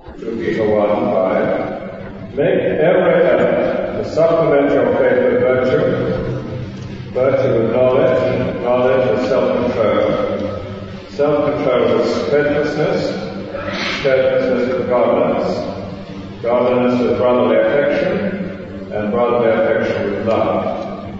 2 Peter 1:5. Make every effort to supplement your faith with virtue, virtue with knowledge, knowledge with self-control, self-control with steadfastness, steadfastness with godliness, godliness with brotherly affection, and brotherly affection with love.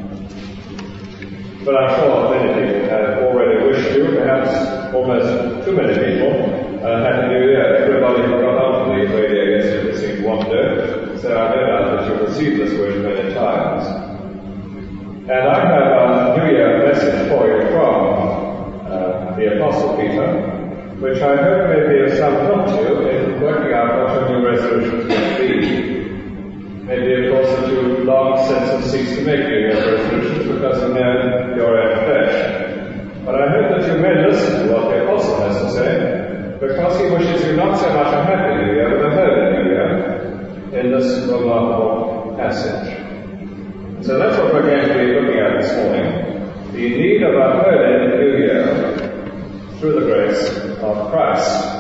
But I'm sure many people have already wished you, perhaps almost too many people, Happy New Year. Everybody who got onto the radio yesterday seemed one day, so I know now that you've received this wish many times. And I have a New Year message for you from the Apostle Peter, which I hope may be of some help to you in working out what your new resolutions will be. Maybe, of course, that you long since have ceased to make New Year resolutions because you know your own flesh. But I hope that you may listen to what the Apostle has to say, because he wishes you not so much a happy New Year, but a holy New Year in this remarkable passage. So that's what we're going to be looking at this morning. The need of a holy New Year through the grace of Christ.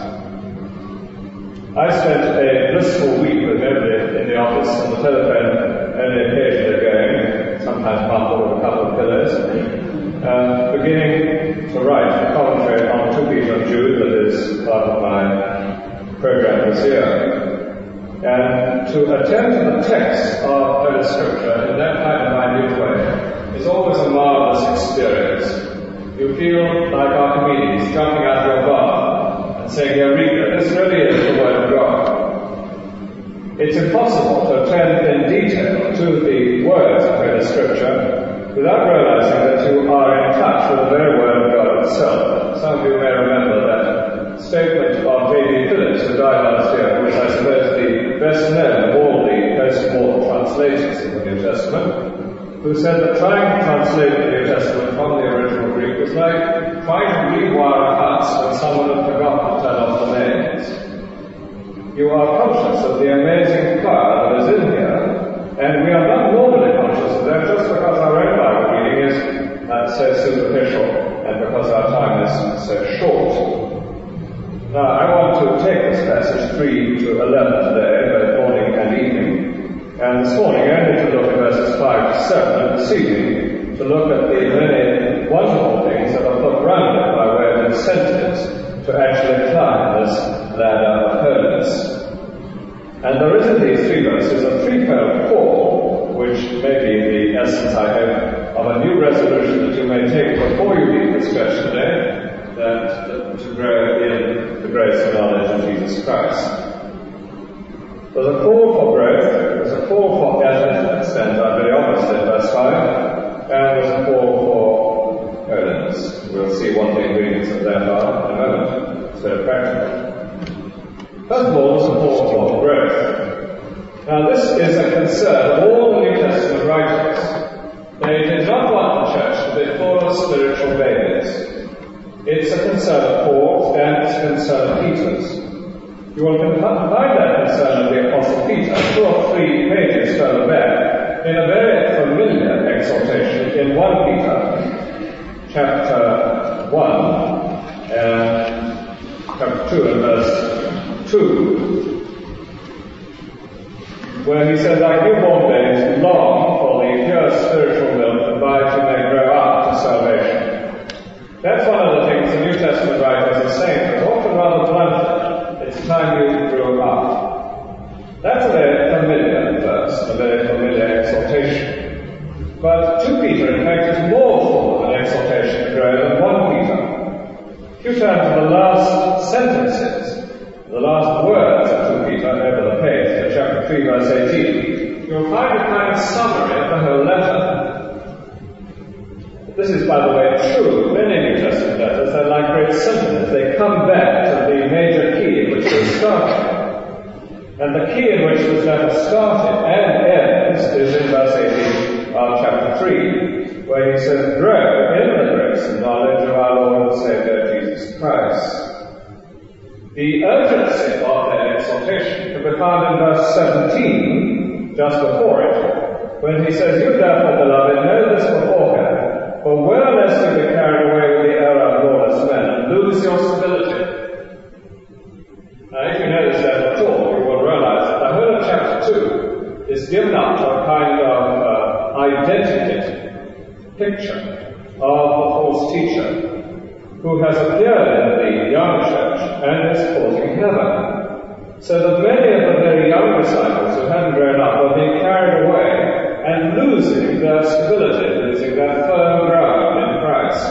I spent a blissful week with nobody in the office on the telephone, only occasionally going, sometimes muffled with a couple of pillows, beginning to write a commentary on 2 Peter and Jude that is part of my program this year. And to attend to the text of Holy Scripture in that kind of minute way is always a marvelous experience. You feel like Archimedes jumping out of your bath and saying, Eureka, this really is the Word of God. It's impossible to attend in detail to the words of Holy Scripture without realizing that you are in touch with the very Word of God itself. Some of you may remember that statement of J.B. Phillips, who died last year, who is, I suppose, the best known of all the post-war translators of the New Testament, who said that trying to translate the New Testament from the original Greek was like trying to rewire a house when someone had forgotten to turn off the mains. You are conscious of the amazing power that is in here, and we are not normally conscious of that just because our own Bible reading is so superficial and because our time is so short. Now, I want to take this passage 3 to 11 today, both morning and evening. And this morning only to look at verses 5 to 7, and this evening to look at the many wonderful things that are put round it by way of incentives to actually climb this ladder of holiness. And there is in these 3 verses a threefold call, which may be the essence, I hope, of a new resolution that you may take before you leave this church today, that to grow in the grace and knowledge of Jesus Christ. There's a call for growth, there's a call for effort, and very obviously in verse 5, and there's a call for holiness. We'll see what the ingredients of that are in a moment. It's very practical. First of all, there's a call for growth. Now this is a concern of all the New Testament writers. They did not want the church to be full of spiritual babies. It's a concern of Paul's and it's a concern of Peter's. You will find that concern of the Apostle Peter 2 or 3 pages further back in a very familiar exhortation in 1 Peter chapter 1 and chapter 2 and verse 2, where he says, like newborn babes, long for the pure spiritual milk, provided you may grow up to salvation. That's one of the things the New Testament writers are saying, but often rather bluntly. It's time you grew up. That's a very familiar verse, a very familiar exhortation. But 2 Peter, in fact, is more full of an exhortation to grow than 1 Peter. If you turn to the last sentences, the last words of 2 Peter over the page, in chapter 3, verse 18, you'll find a kind of summary of the whole letter. This is, by the way, true of many New Testament letters. They're like great symphonies. They come back to the major key in which they started. And the key in which this letter started and ends is in verse 18 of chapter 3, where he says, grow in the grace and knowledge of our Lord and Saviour Jesus Christ. The urgency of that exhortation can be found in verse 17, just before it, when he says, you therefore, beloved, know this beforehand, for well lest you be carried away with the error of lawless men and lose your stability. Now, if you notice that at all, picture of the false teacher who has appeared in the young church and is causing havoc. So that many of the very young disciples who hadn't grown up are being carried away and losing their stability, losing their firm ground in Christ.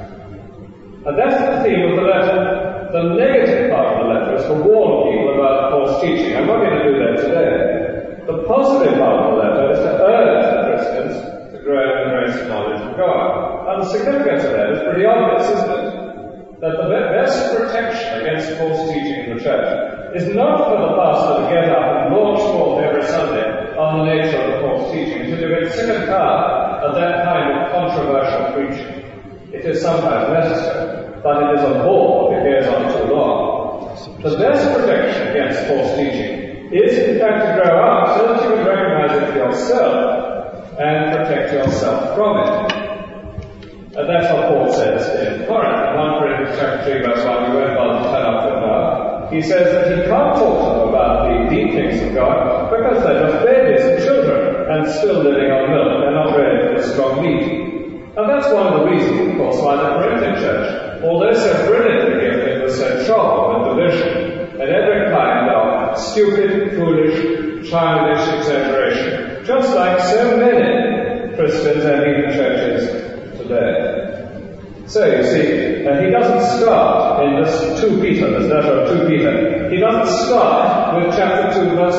And that's the theme of the letter. The negative part of the letter is to warn people about false teaching. I'm not going to do that today. The positive part of the letter is to urge the Christians to grow in the grace and knowledge of God. And the significance of that is pretty obvious, isn't it? That the best protection against false teaching in the church is not for the pastor to get up and launch forth every Sunday on the nature of the false teaching, until you get sick and tired of that kind of controversial preaching. It is sometimes necessary, but it is a bore if it goes on too long. The best protection against false teaching is in fact to grow up so that you can recognize it for yourself and protect yourself from it. And that's what Paul says in Corinth, 1 Corinthians chapter 3 verse 1, we won't bother to turn up to it now. He says that he can't talk to them about the deep things of God because they're just babies and children and still living on milk. They're not ready for the strong meat. And that's one of the reasons, of course, why the Corinthian church, although so brilliantly gifted, was so troubled with division and every kind of stupid, foolish, childish exaggeration, just like so many Christians and even churches today. So you see, he doesn't start in this 2 Peter, this letter of 2 Peter. He doesn't start with chapter 2 verse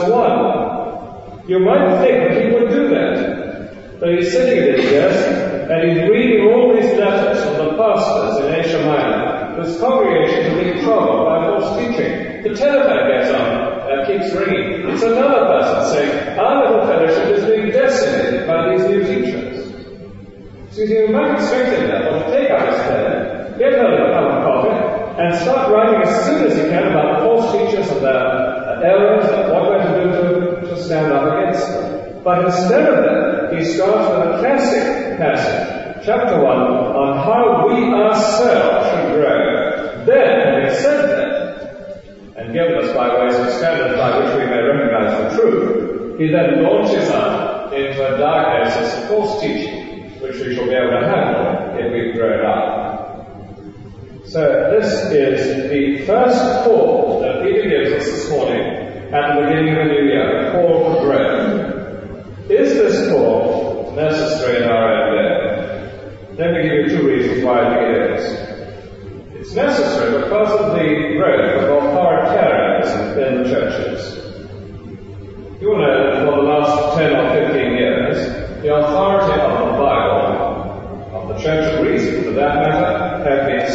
1. You might think that he would do that. But he's sitting at his desk and he's reading all these letters from the pastors in Asia Minor whose congregations are being troubled by false teaching. The telephone gets on, keeps ringing. It's another person saying, our little fellowship is being decimated by these new teachers. So you might expect him therefore to take up his pen, get hold of a cup of coffee, and start writing as soon as he can about the false teachers and their errors and what we're to do to stand up against them. But instead of that, he starts with a classic passage, chapter 1, on how we ourselves should grow. Then, having said that, and given us by ways of standards by which we may recognize the truth, he then launches out into a diagnosis of false teaching, which we shall be able to handle if we've grown up. So this is the first call that Peter gives us this morning at the beginning of the new year, a call to growth. Is this call necessary in our own day? Let me give you 2 reasons why I think it is. It's necessary because of the growth of authoritarianism in the churches. You will know that for the last 10 or 15 years, the authority of the Bible, of the Church of Reason for that matter, have been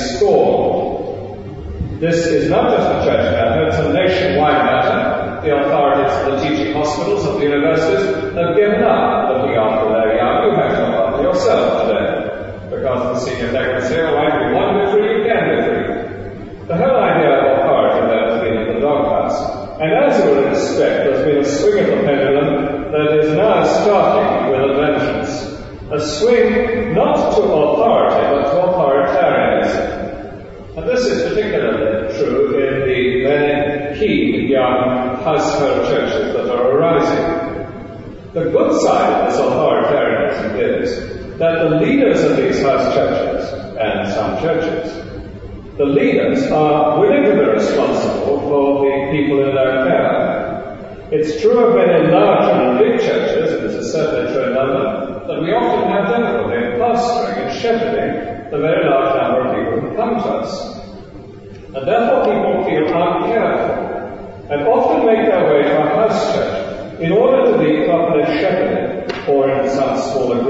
scorned. This is not just a church matter, it's a nationwide matter. The authorities of the teaching hospitals of the universities have given up looking after their young. You have to look after yourself today. Because the senior faculty say, oh, if you want to be free, you can be free. The whole idea of authority there has been in the doghouse. And as you would expect, there's been a swing of the pendulum that is now starting with a vengeance. A swing not to authority, but to authoritarianism. And this is particularly true in the many key young household churches that are arising. The good side of this authoritarianism is that the leaders of these house churches, and some churches, the leaders are willing to be responsible for the people in their care. It's true of many large and big churches, and this is certainly true in London, that we often have difficulty in pastoring and shepherding the very large number of people who come to us. And therefore people feel uncared for, and often make their way to a house church in order to be properly shepherded, or in some smaller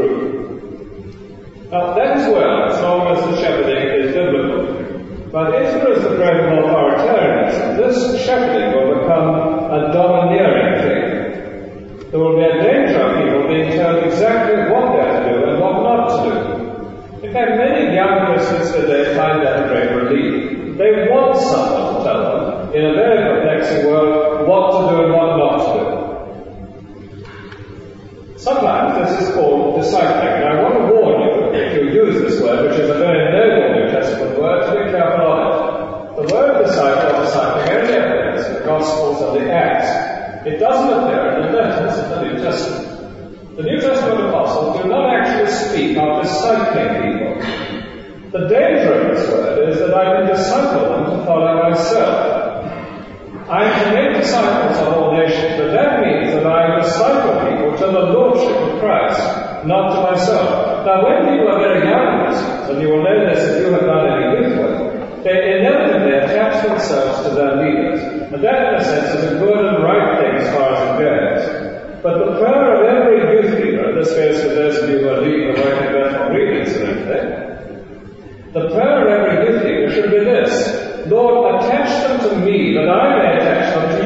group. Now that is well, as long as the shepherding is biblical. But if there is the growth of authoritarianism, this shepherding will become a domineering thing. There will be a danger of people being told exactly what they have to do and what not to do. In fact, many young Christians today find that a great relief. They want someone to tell them, in a very perplexing world, what to do and what not to do. Sometimes this is called discipling, and I want to warn you, if you use this word, which is a very noble New Testament word, to be careful of it. The word disciple or discipling only appears in the Gospels and the Acts. It doesn't appear in the letters of the New Testament. The New Testament apostles do not actually speak of discipling people. The danger of this word is that I can disciple them to follow myself. I am to make disciples of all nations, but that means that I disciple people to the Lordship of Christ, not to myself. Now, when people are very young Christians, and you will know this if you have done any youth work, they inevitably attach themselves to their leaders. And that, in a sense, is a good and right thing as far as it goes. But the prayer of every youth leader, and this goes for those of you who are leading the work in Bethel Green incidentally, the prayer of every youth leader should be this: Lord, attach them to me, that I may attach them to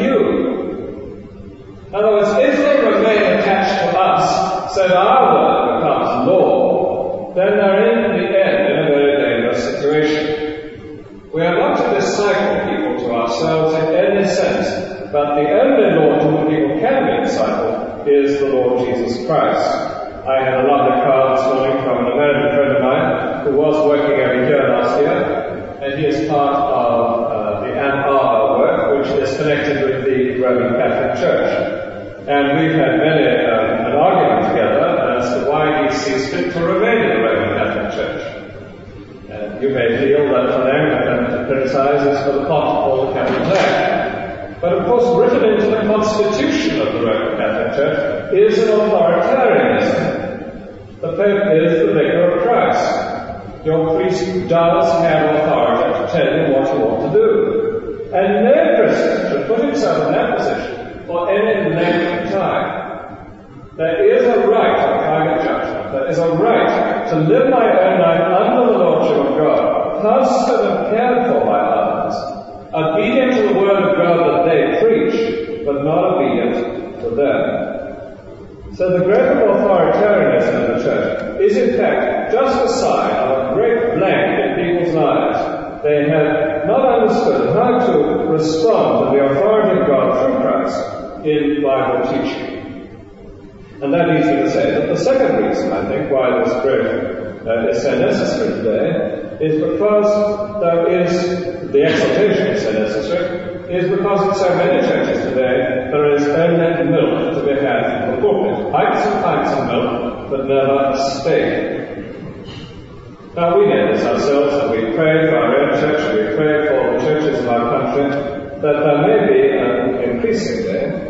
you. In other words, if they remain attached to us, so that our word becomes law, then they're in the end in a very dangerous situation. We are not to disciple people to ourselves in any sense, but the only Lord to whom people can be discipled is the Lord Jesus Christ. I had a lovely card this morning from an American friend of mine who was working over here last year, and he is part of the Ann Arbor work, which is connected with the Roman Catholic Church. And we've had many an argument together as to why he sees fit to remain in the Roman Catholic Church. You may feel that for an Anglican to criticize is for the pot or the capital flag. But of course, written into the constitution of the Roman Catholic Church is an authoritarianism. The Pope is the vicar of Christ. Your priest does have authority to tell you what you ought to do. And no Christian should put himself in that position for any length of time. There is a right of private judgment. There is a right to live my own life under the Lordship of God, fostered and cared for by others, obedient to the word of God that they preach, but not obedient to them. So the growth of authoritarianism in the church is in fact just a sign of a great blank in people's lives. They have not understood how to respond to the authority of God through Christ in Bible teaching. And that leads me to say that the second reason, I think, why this growth is so necessary today is because the exaltation is so necessary, is because in so many churches today there is only milk to be had from the pulpit. Pints and pints of milk, but never steak. Now we know this ourselves, and we pray for our own church, and we pray for the churches of our country, that there may be increasingly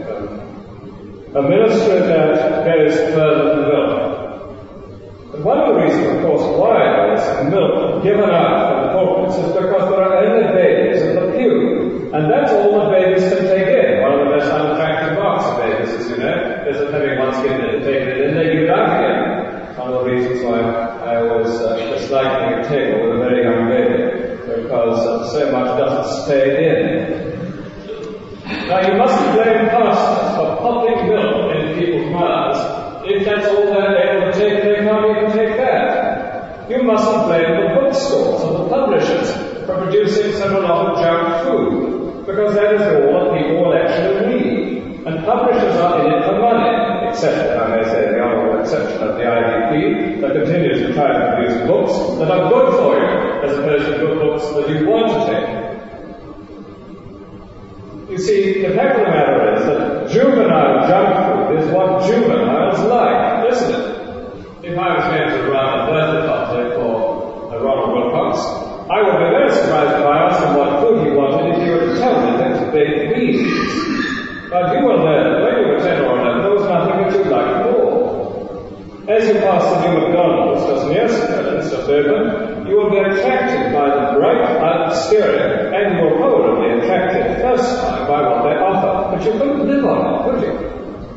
a ministry that goes further than milk. But one of the reasons, of course, why there is milk given out from the pulpits is because there are only babies in the pew. And that's all the babies can take in. One of the most unattractive marks of babies, as you know, is that having once taken it in, they give it out again. One of the reasons why I always dislike being at a table with a very young baby, because so much doesn't stay in. Now you mustn't blame pastors for popping milk in people's mouths. If that's all they're able to take, they can't even take that. You mustn't blame the bookstores or the publishers for producing such a lot of junk food, because that is all that people will actually read. And publishers are in it for money, except, I may say, the honourable exception of the IDP, that continues to try to produce books that are good for you, as opposed to good books that you want to take. You see, the fact of the matter is that juvenile junk food is what juveniles like, isn't it? If I was going to run a birthday party for Ronald Wilcox, I would be very surprised if I asked him what food he wanted if he were to tell me that it's baked beans. But you will know that when you were 10 or 11, there was nothing that you liked at all. As you pass the new McDonald's just near St. Helens, just open, you will be attracted by the bright exterior, and you will probably be attracted first time by what they offer, but you couldn't live on it, could you?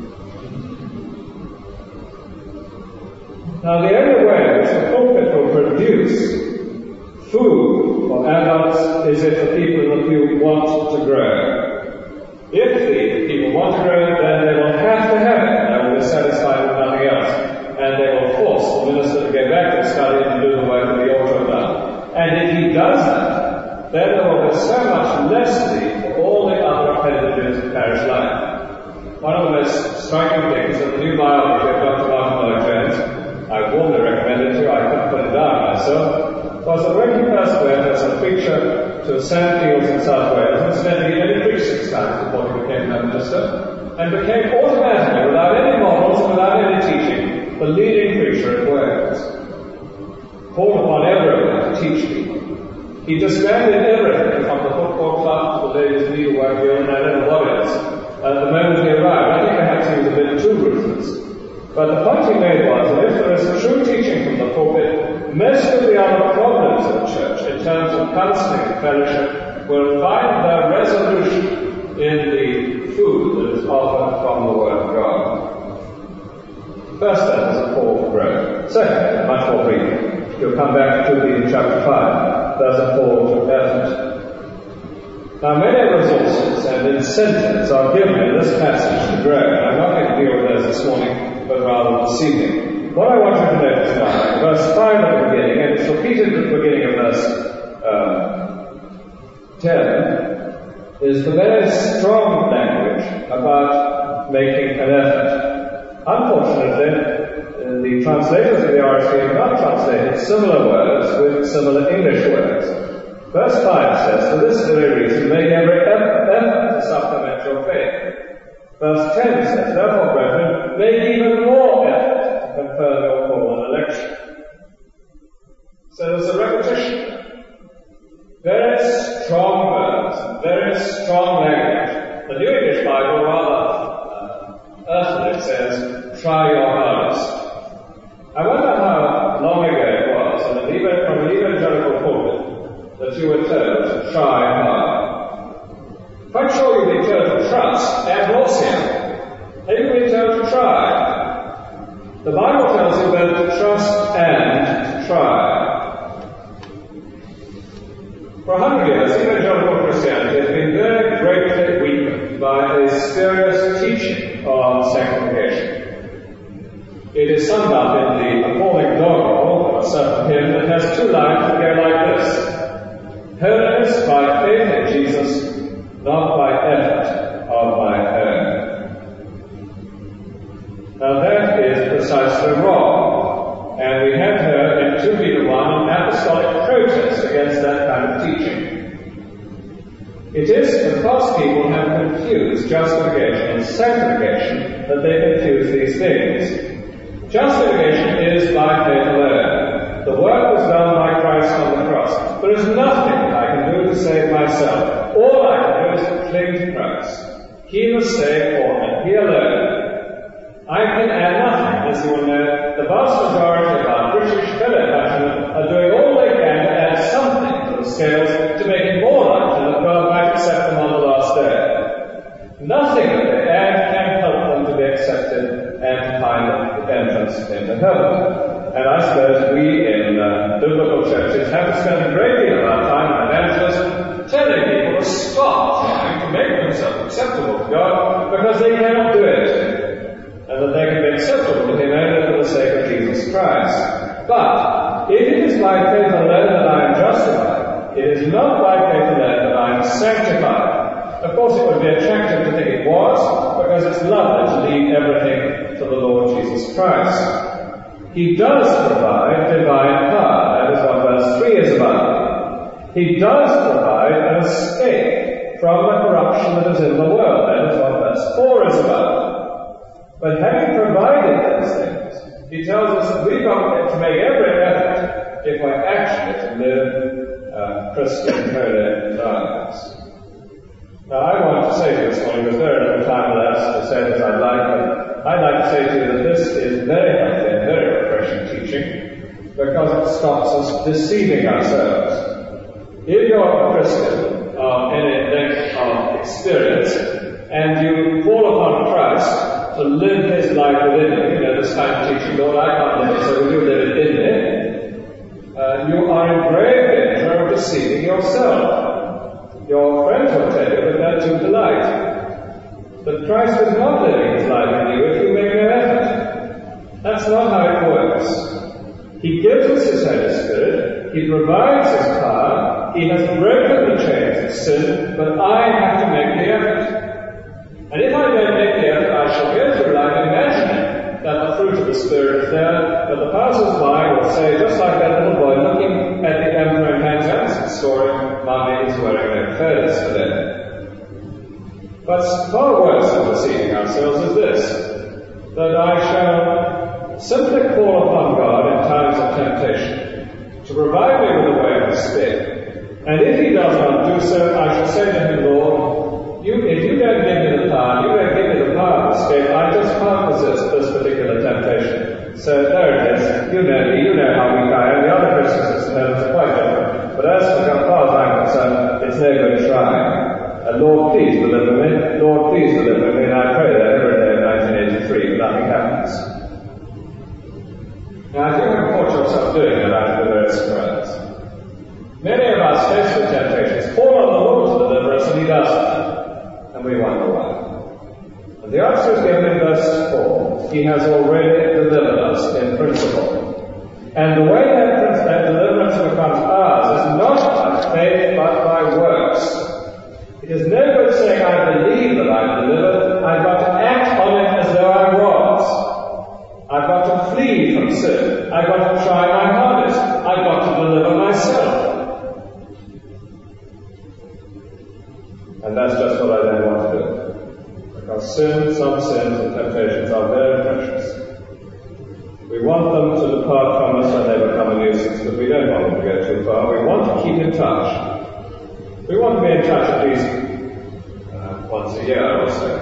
Now the only way in which the pulpit will produce food for adults is if the people in the pew want to grow. If the people want to grow, then they will have to have it, and they will be satisfied with nothing else. And they will force the minister to go back to study and do the work that he ought to have done. And if he does that, then there will be so much less need for all the other appendages of parish life. One of the most striking things in the new biography of Dr. Martin Lloyd-Jones, I warmly recommend it to you, I couldn't put it down myself, was that when he first went as a preacher to Sandfields in South Wales, incidentally he only preached 6 times before he became a minister, and became automatically, without any models and without any teaching, He disbanded everything from the football club to the ladies' needlework guild and I don't know what else. At the moment he arrived, I think perhaps he was a bit too ruthless. But the point he made was that if there is true teaching from the pulpit, most of the other problems of the church in terms of counseling and fellowship will find their resolution in the food that is offered from the Word of God. First, that is a call for growth. Second, much more briefly, you'll come back to the chapter 5. There's a call to effort. Now, many resources and incentives are given in this passage to grow, and I'm not going to deal with those this morning, but rather this evening. What I want you to notice now, verse 5 at the beginning, and it's repeated at the beginning of verse 10, is the very strong language about making an effort. Unfortunately, the translators of the RSV have not translated similar words with similar English words. Verse 5 says, for this very reason, make every effort to supplement your faith. Verse 10 says, therefore, brethren, make even more effort to confirm your call and election. So there's a repetition. Very strong words, very strong language. The New English Bible rather earthily says, try your hardest. I wonder how long ago it was, from an evangelical pulpit, that you were told to try hard. Quite sure you've been told to trust ad nauseam. Have you been told to try? The Bible tells you both to trust and to try. For 100 years, evangelical Christianity has been very greatly weakened by a spurious teaching on sanctification. It is summed up in the appalling doggerel of a certain hymn that has two lines that go like this. Holiness by faith in Jesus, not by effort of my own. Now that is precisely wrong, and we have here in 2 Peter 1 an apostolic protest against that kind of teaching. It is because people have confused justification and sanctification that they confuse these things. Justification is by faith alone. The work was done by Christ on the cross. There is nothing I can do to save myself. All I can do is to cling to Christ. He must save for me, He alone. I can add nothing, as you will know. The vast majority of our British fellow countrymen are doing all they can to add something to the scales to make it more likely that God might accept them on the last day. Nothing that they add can help them to be accepted and find the entrance into heaven. And I suppose we in biblical churches have to spend a great deal of our time in evangelism telling people to stop trying to make themselves acceptable to God because they cannot do it, and that they can be acceptable to Him only for the sake of Jesus Christ. But if it is by faith alone that I am justified, it is not by faith alone that I am sanctified. Of course, it would be attractive to think it was, because it's lovely to leave everything to the Lord Jesus Christ. He does provide divine power. That is what verse 3 is about. He does provide an escape from the corruption that is in the world. That is what verse 4 is about. But having provided those things, he tells us that we've got to make every effort if we're actually to live Christian holy lives. Now, I want to say to you this morning, there's very little time left to say as I'd like, but I'd like to say to you that this is very healthy and very refreshing teaching because it stops us deceiving ourselves. If you're a Christian of any length of experience and you call upon Christ to live His life within you, this kind of teaching, Lord, I can't live it, so will you live it in me? You are in grave danger of deceiving yourself. Your friends will tell you that they're too polite. But Christ is not living His life in you if you make no effort. That's not how it works. He gives us His Holy Spirit, He provides His power, He has broken the chains of sin, but I have to make the effort. And if I don't make the effort, I shall go through life imagining that the fruit of the Spirit is there, but the passers-by will say, just like that little boy looking at the emperor in Hans Jansen's story, Mommy is wearing their clothes today. But far worse than deceiving ourselves is this, that I shall simply call upon God in times of temptation to provide me with a way of escape, And if he does not do so, I shall say to him, Lord, if you don't give me the power, you don't give me the power to escape, I just can't resist this particular temptation. So there it is. You know me, you know how weak I am. The other Christians are quite different. But as far as I'm concerned, it's no good trying. Lord, please deliver me. Lord, please deliver me. And I pray that every day of 1983, but nothing happens. Now, if you haven't caught yourself doing that out of the various prayers, many of us face the temptations, call on the Lord to deliver us, and He doesn't. And we wonder why. And the answer is given in verse 4. He has already delivered us in principle. And the way that deliverance becomes ours is not by faith, but by works. It is no good saying, I believe that I'm delivered. I've got to act on it as though I was. I've got to flee from sin. I've got to try my hardest. I've got to deliver myself. And that's just what I then want to do. Because some sins and temptations are very precious. We want them to depart from us when they become a nuisance, but we don't want them to go too far. We want to keep in touch. We want to be in touch at least once a year or so.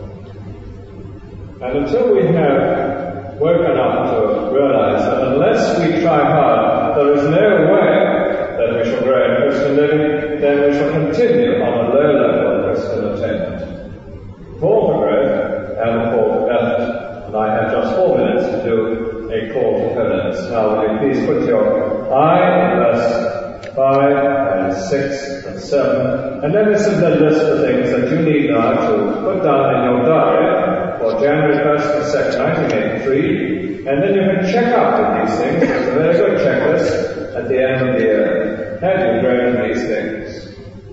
And until we have woken up to realize that unless we try hard, there is no way that we shall grow in Christian living, then we shall continue on a low level of Christian attainment. Call for growth and a call for effort. And I have just 4 minutes to do a call to holiness. Now, will you please put your eye in verse 5 and 6 and 7, and then this is the list of things that you need now to put down in your diary for January 1st and 2nd, 1983, and then you can check up on these things. It's a very good checklist at the end of the year. Have you grown in these things?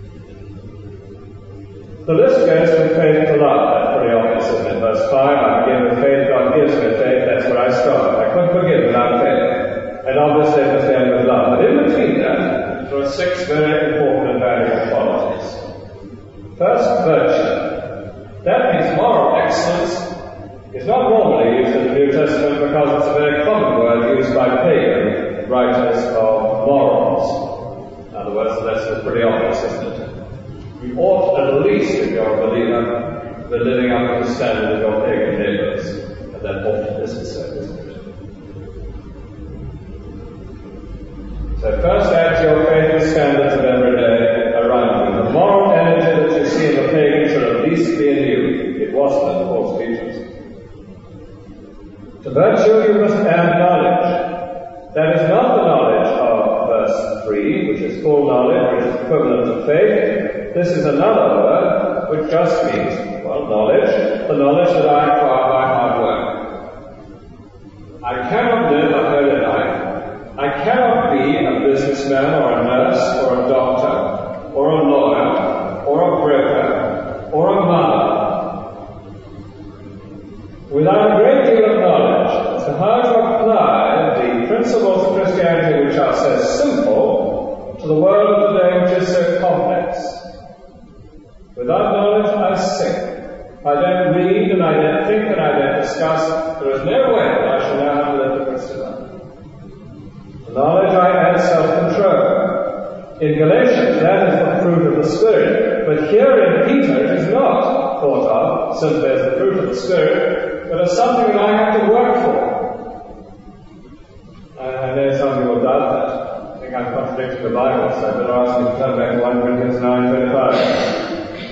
The list goes from faith to love. That's pretty obvious, isn't it? Verse 5, I begin with faith, God gives me faith, that's where I start. I couldn't forgive without faith. And obviously it must end with love. But in between that, there are 6 very important and valuable qualities. First, virtue. That means moral excellence is not normally used in the New Testament because it's a very common word used by pagan writers of morals. In other words, the lesson is pretty obvious, isn't it? You ought, at least if you're a believer, be living up to the standard of your pagan neighbours. And that often isn't so, isn't it? So first add to your faith the standards of every day around you. The moral energy that you see in the pagan should at least be in you. It wasn't in Paul's teachings. To virtue you must add knowledge. That is not the knowledge of verse 3, which is full knowledge, which is equivalent to faith. This is another word which just means, well, knowledge, the knowledge that I acquire by hard work. I cannot live a holy life. I cannot be a businessman or a nurse or a doctor or a lawyer or a broker or a mother without a great deal of knowledge as to how to apply the principles of Christianity which are so simple to the world of today which is so complex. Without knowledge, I sink. I don't read and I don't think and I don't discuss. There is no way that I shall know how to live the Christian life. To knowledge I add self-control. In Galatians, that is the fruit of the Spirit. But here in Peter, it is not thought of simply as the fruit of the Spirit, but as something that I have to work for. I know some people doubt that. I think I'm contradicting the Bible, so I better ask you to turn back to 1 Corinthians 9:25.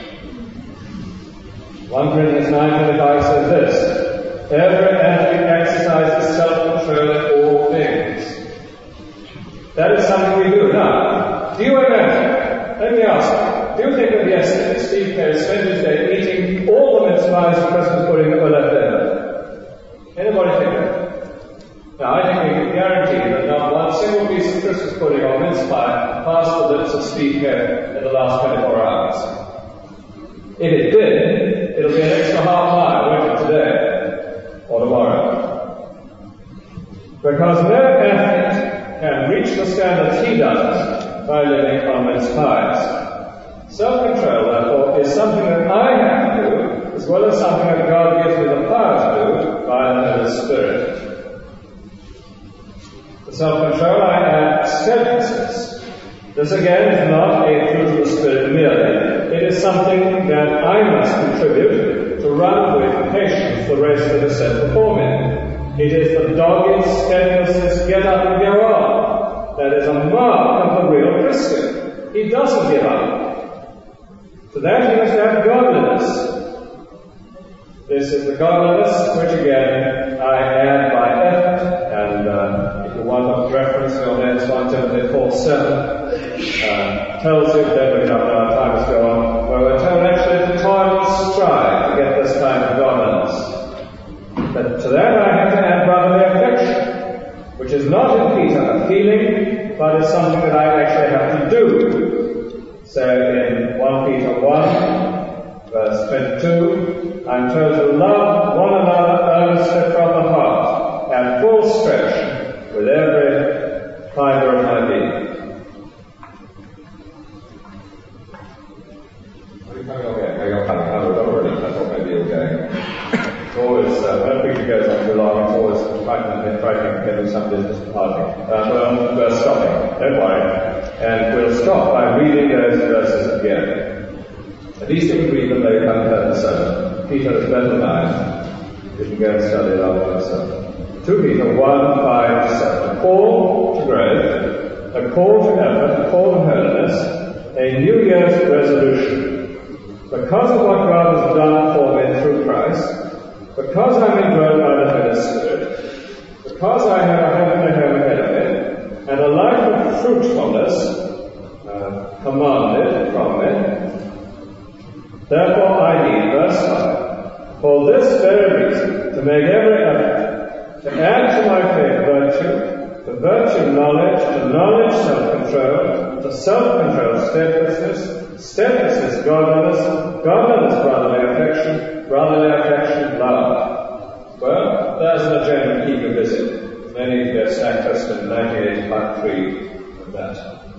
1 Corinthians 9:25 says this, every athlete exercises self-control in all things. That is something we do. Now, do you imagine, let me ask you, do you think that yesterday Steve Kerr spent his day eating all the mince pies and Christmas pudding that were left over? Anybody think that? Now, I think we can guarantee that not one single piece of Christmas pudding or mince pie passed the lips of Steve Kerr in the last 24 hours. If it did, it'll be an extra half mile, won't it, today or tomorrow? Because no athlete can reach the standards he does by living on mince pies. Self-control, therefore, is something that I have to do, as well as something that God gives me the power to do by the Holy Spirit. To self-control, I add steadfastness. This again is not a fruit of the Spirit merely. It is something that I must contribute to run with patience the race that is set before me. It is the dogged steadfastness, get up and go on. That is a mark of the real Christian. He doesn't give up. To that he must have godliness. This is the godliness which again I add by effort, and if you want a reference to your next one, Timothy 4:7 tells you, then we don't know how time is go on, where we're told actually to toil and strive to get this kind of godliness. But to that I have to add brotherly affection, which is not in Peter a feeling, but is something that I actually have to do. So in 1 Peter 1, verse 22, I'm told to love one another earnestly from the heart, at full stretch, with every fibre of my being. Are you coming okay? You're coming. I thought maybe you were going. It's always, when a preacher goes on too long, it's always frightening to get some business departing. Well, we're stopping. Don't worry. And we'll stop by reading those verses again. At least if we read them, they come to the sermon. Peter is better than I. You can go and study it after the sermon. 2 Peter 1, 5, 7. A call to growth, a call to effort, a call to holiness, a New Year's resolution. Because of what God has done for me through Christ, because I'm indwelt by the Holy Spirit, because I have a heavenly home ahead of me, and a life of fruitfulness commanded from me, therefore I need, verse 5, for this very reason, to make every effort, to add to my faith virtue, to virtue knowledge, to knowledge self-control, to self-control steadfastness, steadfastness godliness, godliness brotherly affection, love. Well, there's an agenda to keep you busy. Many get snack test in 1985 of that.